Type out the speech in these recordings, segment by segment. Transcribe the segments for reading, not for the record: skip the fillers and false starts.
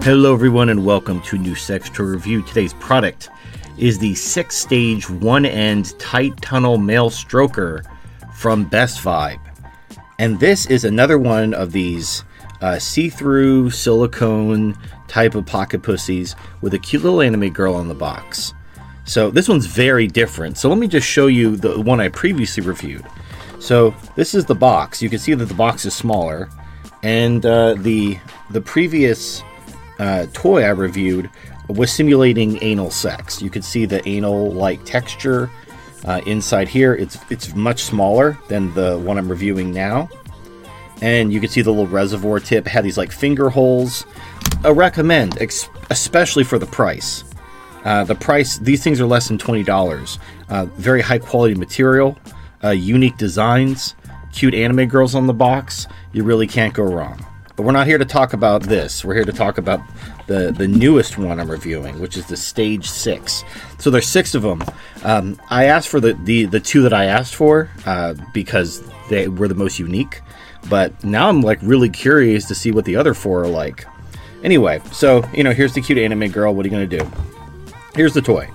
Hello everyone and welcome to New Sex Toy Review. Today's product is the 6-stage one-end tight tunnel male stroker from Best Vibe. And this is another one of these see-through silicone type of pocket pussies with a cute little anime girl on the box. So this one's very different. So let me just show you the one I previously reviewed. So this is the box. You can see that the box is smaller. And the previous toy I reviewed was simulating anal sex. You could see the anal-like texture inside here. It's much smaller than the one I'm reviewing now. And you can see the little reservoir tip. It had these like finger holes. I recommend, especially for the price. These things are less than $20. Very high quality material, unique designs, cute anime girls on the box. You really can't go wrong. But we're not here to talk about this. We're here to talk about the newest one I'm reviewing, which is the Stage 6. So there's 6 of them. I asked for the 2 that I asked for because they were the most unique. But now I'm like really curious to see what the other 4 are like. Anyway, so here's the cute anime girl. What are you gonna do? Here's the toy.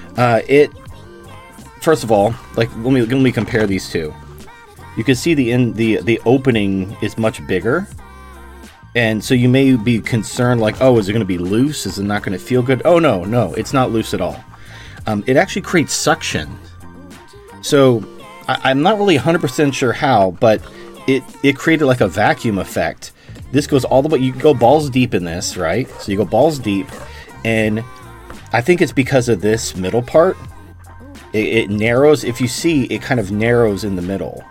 First of all, like let me compare these two. You can see the opening is much bigger. And so you may be concerned, like, oh, is it going to be loose? Is it not going to feel good? Oh, no, it's not loose at all. It actually creates suction. So I'm not really 100% sure how, but it created like a vacuum effect. This goes all the way, you can go balls deep in this, right? So you go balls deep, and I think it's because of this middle part. It narrows, if you see, it kind of narrows in the middle.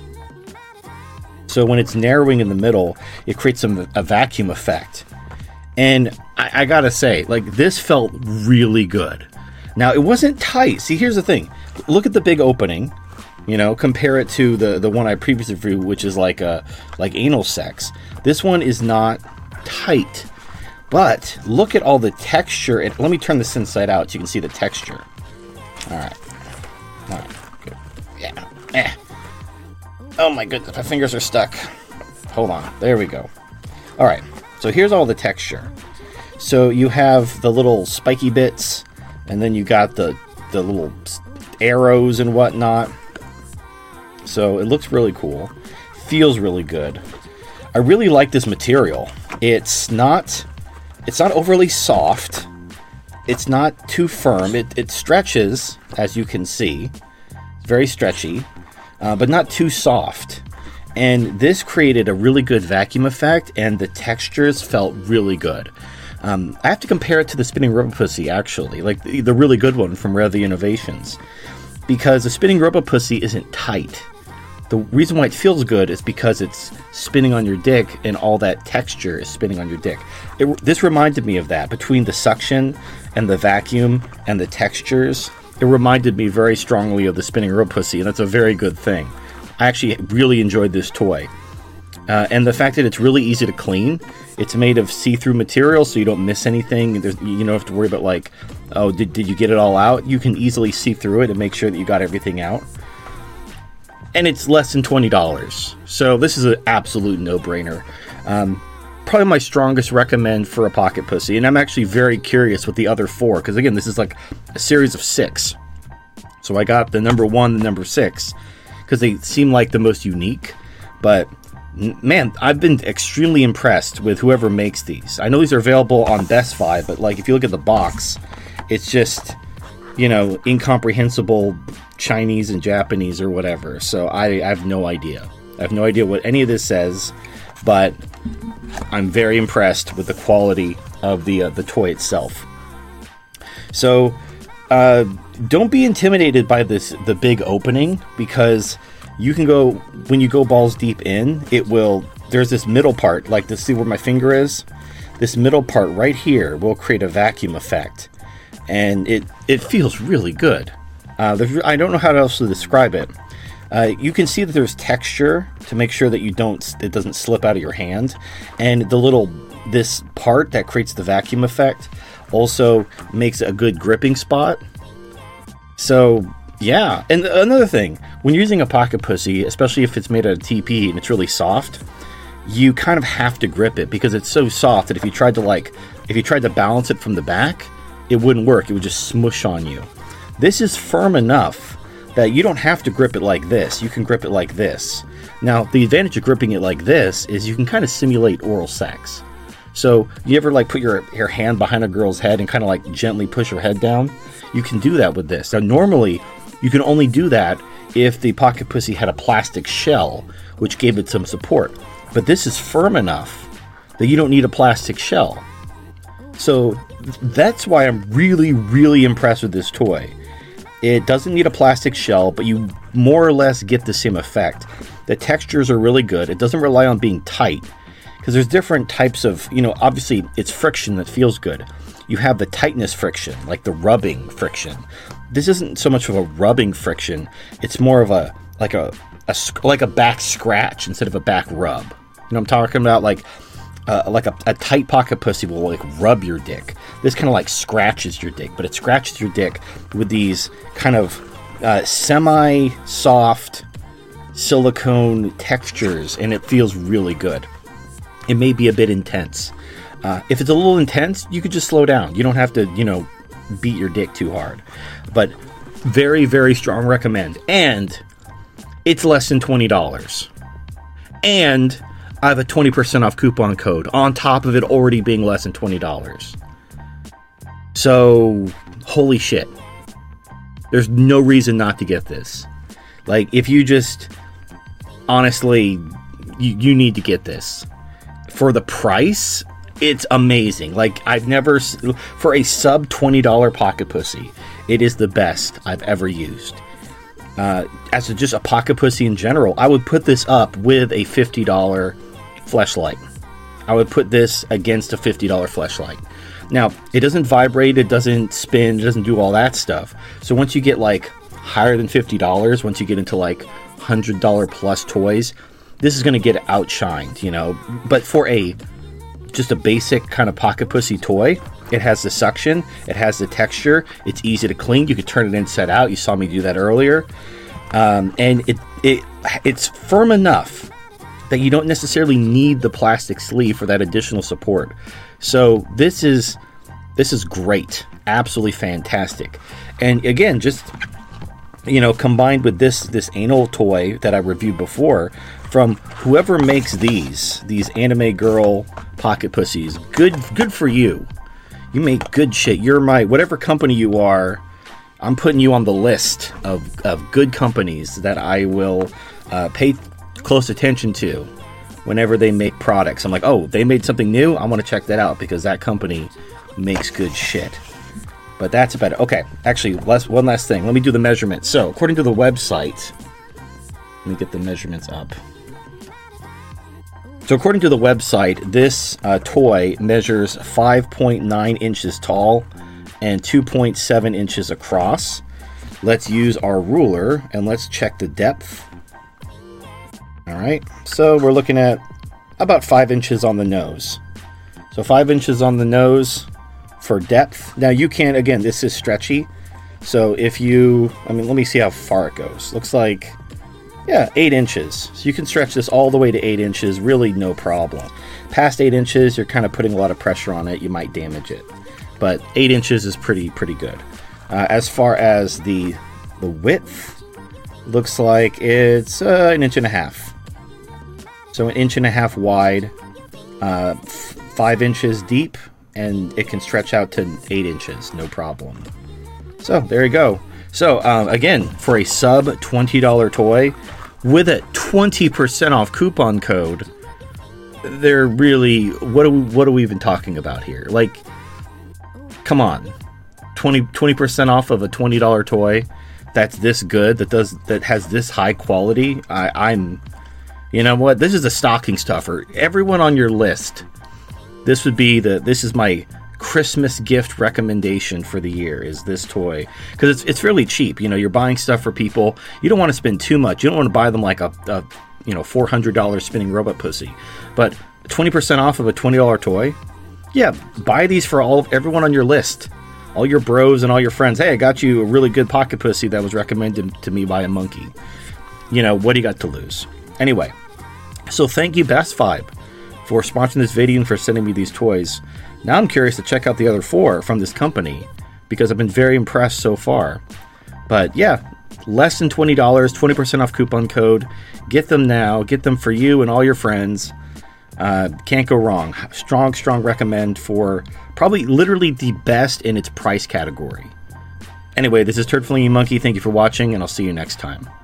So when it's narrowing in the middle, it creates a vacuum effect. And I gotta say, like, this felt really good. Now, it wasn't tight. See, here's the thing. Look at the big opening. Compare it to the one I previously reviewed, which is like anal sex. This one is not tight. But look at all the texture. And let me turn this inside out so you can see the texture. All right, good. Yeah. Oh my goodness, my fingers are stuck. Hold on, there we go. All right, so here's all the texture. So you have the little spiky bits, and then you got the little arrows and whatnot. So it looks really cool. Feels really good. I really like this material. It's not overly soft. It's not too firm. It stretches, as you can see. It's very stretchy. But not too soft. And this created a really good vacuum effect, and the textures felt really good. I have to compare it to the Spinning Robot Pussy, actually, like the really good one from Rare the Innovations, because the Spinning Robot Pussy isn't tight. The reason why it feels good is because it's spinning on your dick, and all that texture is spinning on your dick. This reminded me of that, between the suction and the vacuum and the textures. It reminded me very strongly of the Spinning Robot Pussy, and that's a very good thing. I actually really enjoyed this toy. And the fact that it's really easy to clean. It's made of see-through material, so you don't miss anything. You don't have to worry about, like, oh, did you get it all out? You can easily see through it and make sure that you got everything out. And it's less than $20. So this is an absolute no-brainer. Probably my strongest recommend for a pocket pussy, and I'm actually very curious with the other 4, because again, this is like a series of 6. So I got the number 1, the number 6, because they seem like the most unique. But man, I've been extremely impressed with whoever makes these. I know these are available on Best Buy, but like if you look at the box, it's just incomprehensible Chinese and Japanese or whatever. So I have no idea. I have no idea what any of this says, but I'm very impressed with the quality of the toy itself. So don't be intimidated by the big opening, because you can go, when you go balls deep in, there's this middle part, like this, see where my finger is? This middle part right here will create a vacuum effect, and it feels really good. I don't know how else to describe it. You can see that there's texture to make sure that it doesn't slip out of your hand, and this part that creates the vacuum effect also makes a good gripping spot. So yeah, and another thing, when you're using a pocket pussy, especially if it's made out of TP and it's really soft, you kind of have to grip it because it's so soft that if you tried to balance it from the back, it wouldn't work. It would just smush on you. This is firm enough that you don't have to grip it like this. You can grip it like this. Now, the advantage of gripping it like this is you can kind of simulate oral sex. So you ever like put your hand behind a girl's head and kind of like gently push her head down? You can do that with this. Now, normally you can only do that if the pocket pussy had a plastic shell, which gave it some support. But this is firm enough that you don't need a plastic shell. So that's why I'm really, really impressed with this toy. It doesn't need a plastic shell, but you more or less get the same effect. The textures are really good. It doesn't rely on being tight, because there's different types of, obviously it's friction that feels good. You have the tightness friction, like the rubbing friction. This isn't so much of a rubbing friction. It's more of a back scratch instead of a back rub. You know what I'm talking about? Like a tight pocket pussy will like rub your dick. This kind of like scratches your dick, but it scratches your dick with these kind of semi-soft silicone textures, and it feels really good. It may be a bit intense. If it's a little intense, you could just slow down. You don't have to, beat your dick too hard. But very, very strong recommend. And it's less than $20. And I have a 20% off coupon code on top of it already being less than $20. So, holy shit. There's no reason not to get this. Like, if you just, honestly, you need to get this. For the price, it's amazing. Like, I've never, for a sub $20 pocket pussy, it is the best I've ever used. As just a pocket pussy in general, I would put this up with a $50 Fleshlight. I would put this against a $50 Fleshlight. Now, it doesn't vibrate, it doesn't spin, it doesn't do all that stuff. So once you get like higher than $50, once you get into like $100 plus toys, this is going to get outshined, But for just a basic kind of pocket pussy toy, it has the suction, it has the texture, it's easy to clean. You could turn it inside out. You saw me do that earlier. And it's firm enough that you don't necessarily need the plastic sleeve for that additional support. So this is great. Absolutely fantastic. And again, just combined with this anal toy that I reviewed before, from whoever makes these anime girl pocket pussies, good for you. You make good shit. You're whatever company you are, I'm putting you on the list of good companies that I will pay close attention to whenever they make products. I'm like, oh, they made something new? I want to check that out because that company makes good shit. But that's about it. Okay, actually, one last thing. Let me do the measurements. So, according to the website, let me get the measurements up. So, according to the website, this toy measures 5.9 inches tall and 2.7 inches across. Let's use our ruler and let's check the depth. All right, so we're looking at about 5 inches on the nose. So 5 inches on the nose for depth. Now you can, again, this is stretchy. So if let me see how far it goes. Looks like, 8 inches. So you can stretch this all the way to 8 inches, really no problem. Past 8 inches, you're kind of putting a lot of pressure on it. You might damage it. But 8 inches is pretty good. As far as the width, looks like it's an inch and a half. So an inch and a half wide, 5 inches deep, and it can stretch out to 8 inches, no problem. So there you go. So again, for a sub $20 toy with a 20% off coupon code, they're really, what are we even talking about here? Like, come on, 20% off of a $20 toy that's this good, that has this high quality. I'm. You know what? This is a stocking stuffer. Everyone on your list, this is my Christmas gift recommendation for the year, is this toy. Because it's really cheap. You're buying stuff for people. You don't want to spend too much. You don't want to buy them like a $400 spinning robot pussy. But 20% off of a $20 toy? Yeah, buy these for everyone on your list. All your bros and all your friends. Hey, I got you a really good pocket pussy that was recommended to me by a monkey. What do you got to lose? Anyway. So thank you, Best Vibe, for sponsoring this video and for sending me these toys. Now I'm curious to check out the other 4 from this company because I've been very impressed so far. But yeah, less than $20, 20% off coupon code. Get them now. Get them for you and all your friends. Can't go wrong. Strong recommend for probably literally the best in its price category. Anyway, this is Turd Flinging Monkey. Thank you for watching, and I'll see you next time.